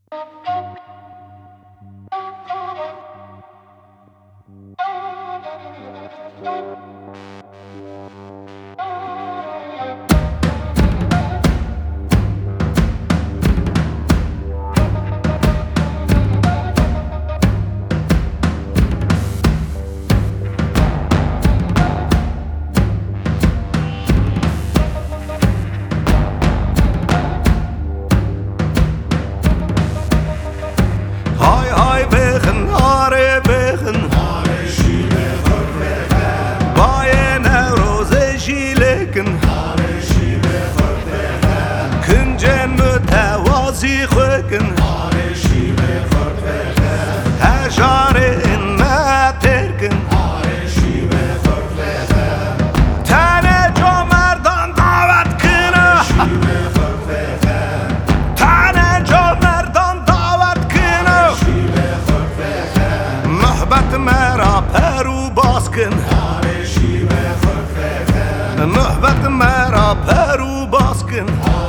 کنجن متوازی خوکن هجار این مترکن تنه جو مردان دعوت کنه تنه جو مردان دعوت کنه محبت مرا پرو باز کن محبت مرا پرو باز کن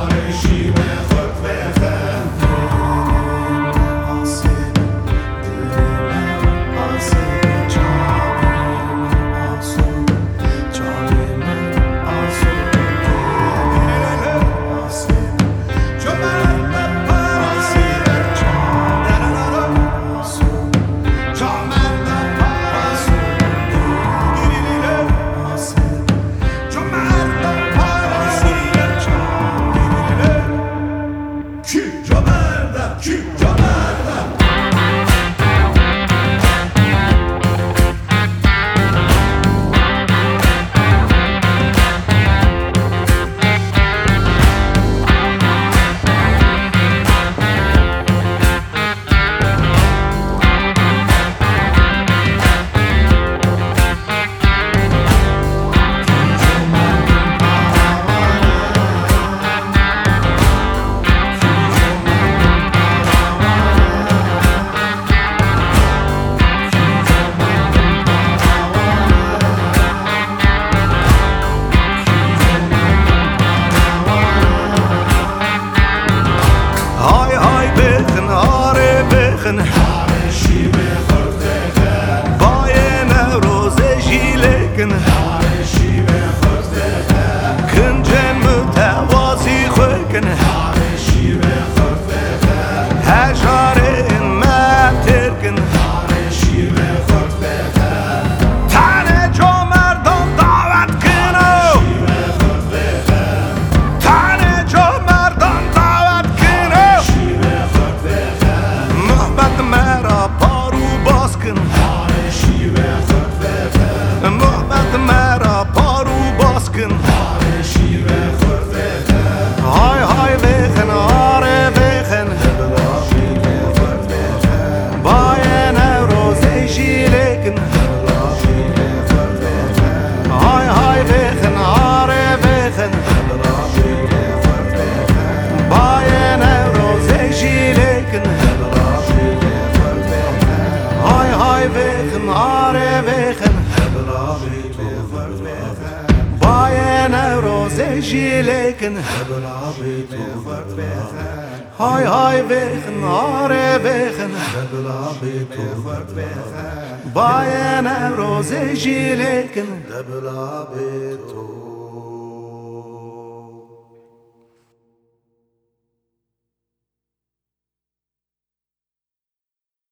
کنجن متوازی خوکن هجار این مترکن تنه جو مردان دعوت کنه تنه جو مردان دعوت کنه محبت مرا پارو باز کن محبت مرا پارو باز کن های های بخن آره بخن بای نوروز شیلکن های های بخن آره بخن بای نوروز شیلکن های های بخن آره بخن بای نوروز شیلکن های های بخن آره بخن بای نوروز شیلکن